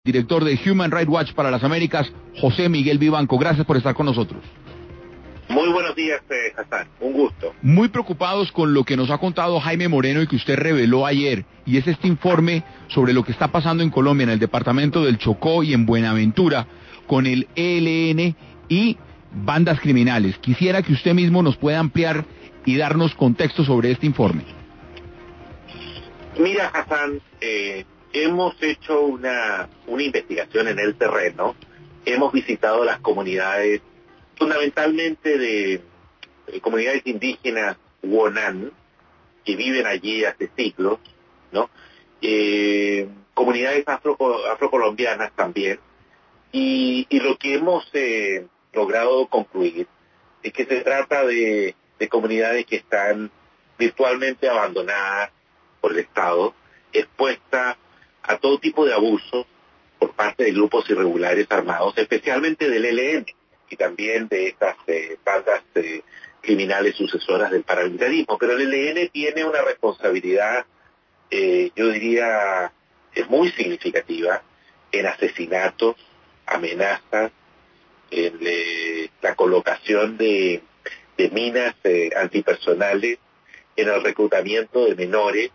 Director de Human Rights Watch para las Américas, José Miguel Vivanco. Gracias por estar con nosotros. Muy buenos días, Hassan. Un gusto. Muy preocupados con lo que nos ha contado Jaime Moreno y que usted reveló ayer, y es este informe sobre lo que está pasando en Colombia, en el departamento del Chocó y en Buenaventura, con el ELN y bandas criminales. Quisiera que usted mismo nos pueda ampliar y darnos contexto sobre este informe. Mira, Hassan, hemos hecho una investigación en el terreno. Hemos visitado las comunidades, fundamentalmente de comunidades indígenas Wonan, que viven allí hace siglos, ¿no? Comunidades afrocolombianas también. Y lo que hemos logrado concluir es que se trata de comunidades que están virtualmente abandonadas por el Estado, expuestas a todo tipo de abusos por parte de grupos irregulares armados, especialmente del ELN y también de estas bandas criminales sucesoras del paramilitarismo. Pero el ELN tiene una responsabilidad, yo diría, muy significativa en asesinatos, amenazas, en la colocación de minas antipersonales, en el reclutamiento de menores,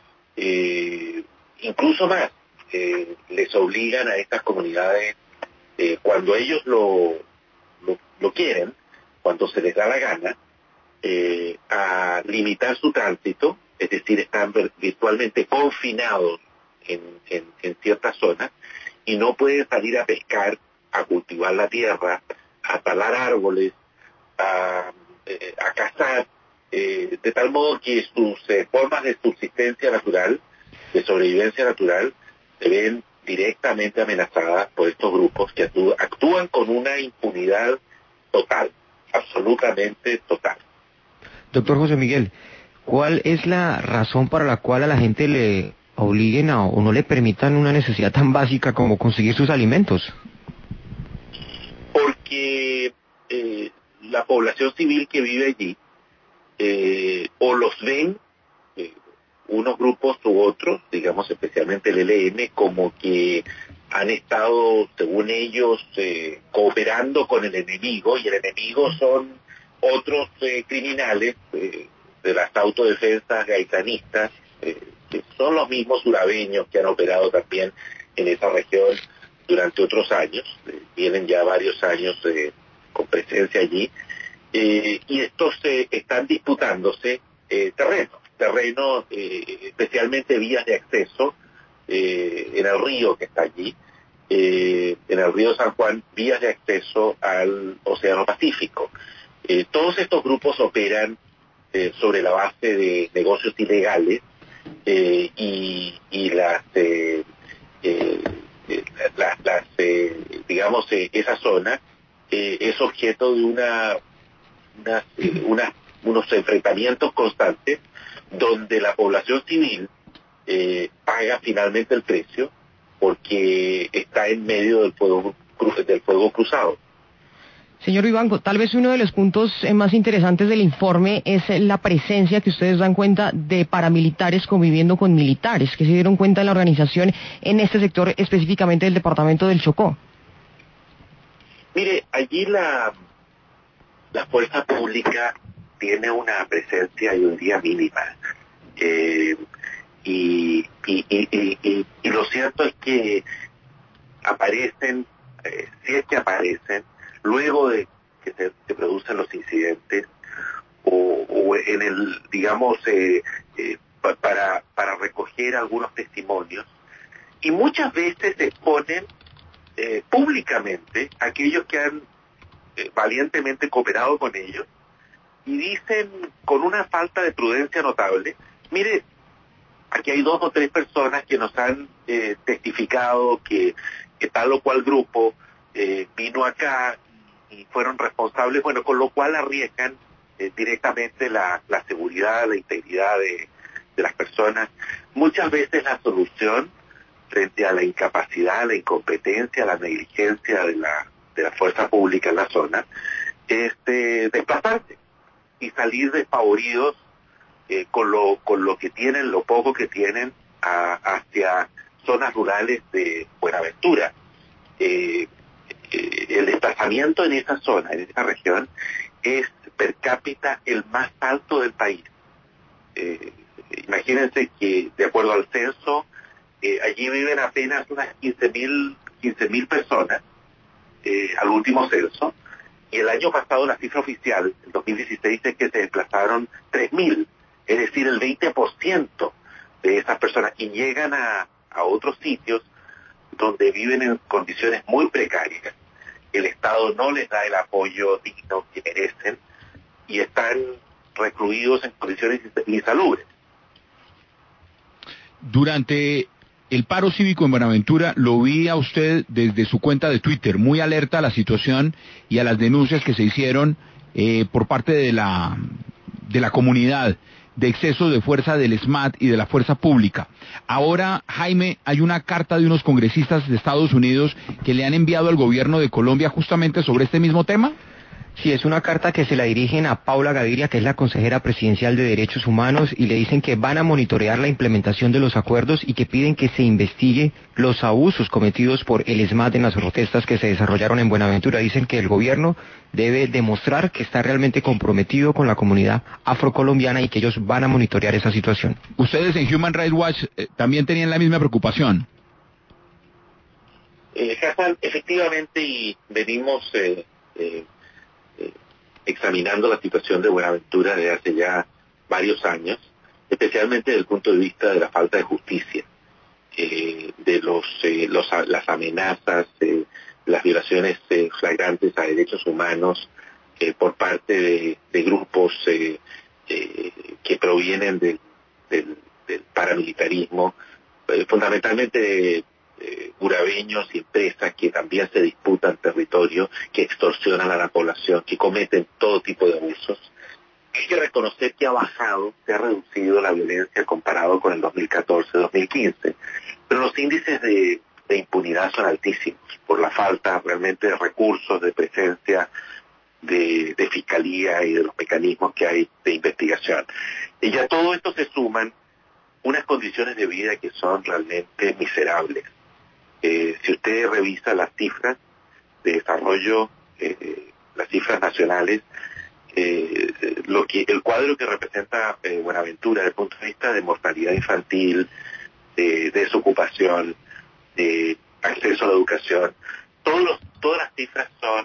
incluso más, les obligan a estas comunidades, cuando ellos lo quieren, cuando se les da la gana, a limitar su tránsito, es decir, están virtualmente confinados en ciertas zonas y no pueden salir a pescar, a cultivar la tierra, a talar árboles, a cazar, de tal modo que sus formas de subsistencia natural, de sobrevivencia natural, se ven directamente amenazadas por estos grupos que actúan con una impunidad total, absolutamente total. Doctor José Miguel, ¿cuál es la razón para la cual a la gente le obliguen o no le permitan una necesidad tan básica como conseguir sus alimentos? Porque la población civil que vive allí, o los ven, unos grupos u otros, digamos especialmente el ELN, como que han estado, según ellos, cooperando con el enemigo, y el enemigo son otros criminales de las autodefensas gaitanistas, que son los mismos surabeños que han operado también en esa región durante otros años, vienen ya varios años con presencia allí, y estos están disputándose terreno, especialmente vías de acceso en el río que está allí, en el río San Juan, vías de acceso al Océano Pacífico. Todos estos grupos operan sobre la base de negocios ilegales, y esa zona es objeto de unos enfrentamientos constantes donde la población civil paga finalmente el precio porque está en medio del fuego cruzado. Señor Vivanco, tal vez uno de los puntos más interesantes del informe es la presencia que ustedes dan cuenta de paramilitares conviviendo con militares, que se dieron cuenta de la organización en este sector específicamente del departamento del Chocó. Mire, allí la fuerza pública tiene una presencia, yo diría, mínima. Y lo cierto es que aparecen, si es que aparecen, luego de que se producen los incidentes, o en el, digamos, para recoger algunos testimonios, y muchas veces exponen públicamente a aquellos que han valientemente cooperado con ellos, y dicen con una falta de prudencia notable: mire, aquí hay 2 o 3 personas que nos han testificado que tal o cual grupo vino acá y fueron responsables, bueno, con lo cual arriesgan directamente la seguridad, la integridad de las personas. Muchas veces la solución frente a la incapacidad, la incompetencia, la negligencia de la fuerza pública en la zona es desplazarse y salir despavoridos con lo que tienen, lo poco que tienen, hacia zonas rurales de Buenaventura. El desplazamiento en esa zona, en esa región, es per cápita el más alto del país. Imagínense que, de acuerdo al censo, allí viven apenas unas 15.000 personas, al último censo, y el año pasado la cifra oficial, en 2016, es que se desplazaron 3.000, es decir, el 20% de esas personas, y llegan a otros sitios donde viven en condiciones muy precarias. El Estado no les da el apoyo digno que merecen y están recluidos en condiciones insalubres. Durante el paro cívico en Buenaventura lo vi a usted desde su cuenta de Twitter, muy alerta a la situación y a las denuncias que se hicieron por parte de la comunidad de exceso de fuerza del SMAT y de la fuerza pública. Ahora, Jaime, hay una carta de unos congresistas de Estados Unidos que le han enviado al gobierno de Colombia justamente sobre este mismo tema. Sí, es una carta que se la dirigen a Paula Gaviria, que es la consejera presidencial de Derechos Humanos, y le dicen que van a monitorear la implementación de los acuerdos y que piden que se investigue los abusos cometidos por el SMAT en las protestas que se desarrollaron en Buenaventura. Dicen que el gobierno debe demostrar que está realmente comprometido con la comunidad afrocolombiana y que ellos van a monitorear esa situación. Ustedes en Human Rights Watch también tenían la misma preocupación. Hassan, efectivamente, y venimos examinando la situación de Buenaventura desde hace ya varios años, especialmente desde el punto de vista de la falta de justicia, de las amenazas, las violaciones flagrantes a derechos humanos por parte de grupos que provienen del paramilitarismo, fundamentalmente urabeños y empresas que también se disputan territorio, que extorsionan a la población, que cometen todo tipo de abusos. Hay que reconocer que se ha reducido la violencia comparado con el 2014-2015, pero los índices de impunidad son altísimos por la falta realmente de recursos, de presencia de fiscalía y de los mecanismos que hay de investigación. Y a todo esto se suman unas condiciones de vida que son realmente miserables. Si usted revisa las cifras de desarrollo, las cifras nacionales, el cuadro que representa Buenaventura desde el punto de vista de mortalidad infantil, de desocupación, de acceso a la educación, todas las cifras son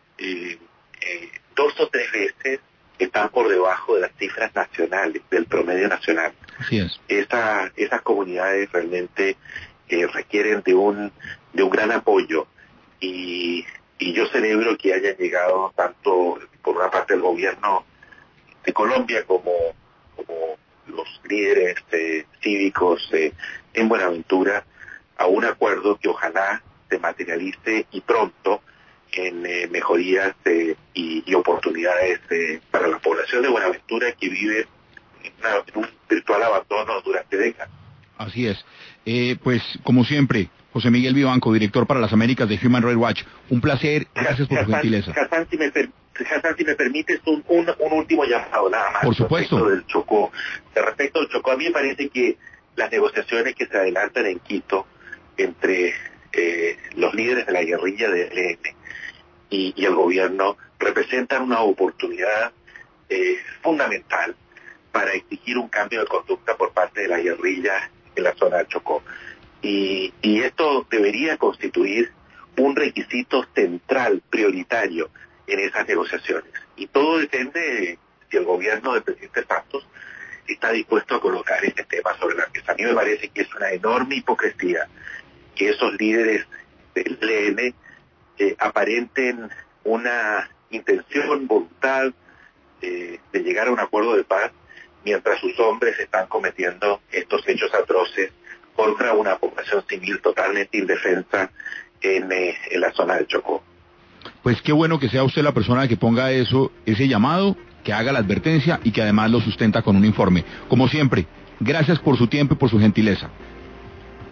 2 o 3 veces están por debajo de las cifras nacionales, del promedio nacional. Así es. Esas comunidades realmente requieren de un gran apoyo y yo celebro que hayan llegado tanto por una parte el gobierno de Colombia como los líderes cívicos en Buenaventura a un acuerdo que ojalá se materialice y pronto en mejorías y oportunidades para la población de Buenaventura que vive en un virtual abandono durante décadas. Así es. Pues, como siempre, José Miguel Vivanco, director para las Américas de Human Rights Watch, un placer, gracias por su gentileza. Hassan, si me permites un último llamado nada más. Por supuesto. Respecto del Chocó, a mí me parece que las negociaciones que se adelantan en Quito entre los líderes de la guerrilla del ELN y el gobierno representan una oportunidad fundamental para exigir un cambio de conducta por parte de la guerrilla en la zona del Chocó. Y esto debería constituir un requisito central, prioritario, en esas negociaciones. Y todo depende de si el gobierno del presidente Santos está dispuesto a colocar este tema sobre la mesa. A mí me parece que es una enorme hipocresía que esos líderes del ELN aparenten una intención, voluntad de llegar a un acuerdo de paz mientras sus hombres están cometiendo estos hechos atroces contra una población civil totalmente indefensa en la zona del Chocó. Pues qué bueno que sea usted la persona que ponga ese llamado, que haga la advertencia y que además lo sustenta con un informe. Como siempre, gracias por su tiempo y por su gentileza.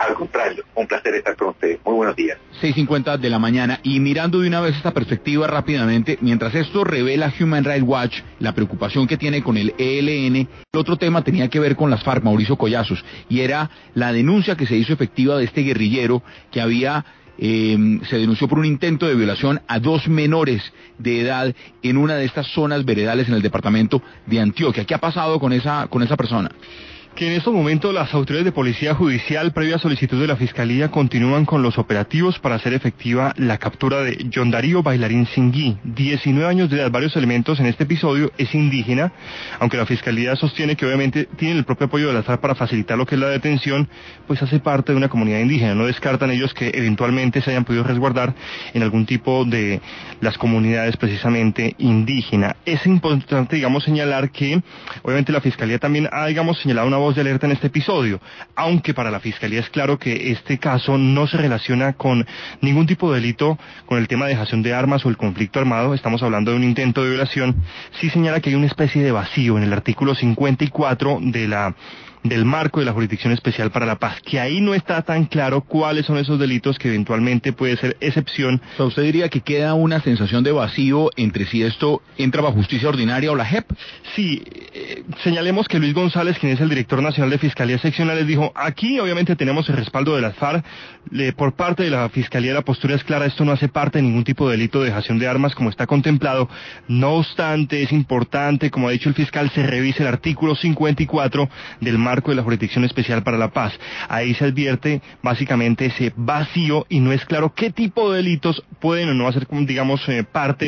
Al contrario, un placer estar con ustedes. Muy buenos días. 6:50 de la mañana. Y mirando de una vez esta perspectiva rápidamente, mientras esto revela Human Rights Watch, la preocupación que tiene con el ELN, el otro tema tenía que ver con las FARC, Mauricio Collazos, y era la denuncia que se hizo efectiva de este guerrillero que se denunció por un intento de violación a 2 menores de edad en una de estas zonas veredales en el departamento de Antioquia. ¿Qué ha pasado con esa persona? Que en estos momentos las autoridades de policía judicial, previa solicitud de la Fiscalía, continúan con los operativos para hacer efectiva la captura de John Darío Bailarín Singui, 19 años de edad. Varios elementos en este episodio, es indígena, aunque la Fiscalía sostiene que obviamente tiene el propio apoyo de las FARC para facilitar lo que es la detención, pues hace parte de una comunidad indígena. No descartan ellos que eventualmente se hayan podido resguardar en algún tipo de las comunidades precisamente indígena. Es importante, señalar que obviamente la Fiscalía también ha, señalado una voz de alerta en este episodio, aunque para la Fiscalía es claro que este caso no se relaciona con ningún tipo de delito con el tema de dejación de armas o el conflicto armado. Estamos hablando de un intento de violación. Sí señala que hay una especie de vacío en el artículo 54 del marco de la Jurisdicción Especial para la Paz, que ahí no está tan claro cuáles son esos delitos que eventualmente puede ser excepción. O sea, ¿usted diría que queda una sensación de vacío entre si esto entra bajo justicia ordinaria o la JEP? Sí, señalemos que Luis González, quien es el director nacional de Fiscalías Seccionales, dijo, aquí obviamente tenemos el respaldo de las FARC, por parte de la Fiscalía la postura es clara, esto no hace parte de ningún tipo de delito de dejación de armas como está contemplado. No obstante, es importante, como ha dicho el fiscal, se revise el artículo 54 del marco de la Jurisdicción Especial para la Paz. Ahí se advierte básicamente ese vacío y no es claro qué tipo de delitos pueden o no hacer, parte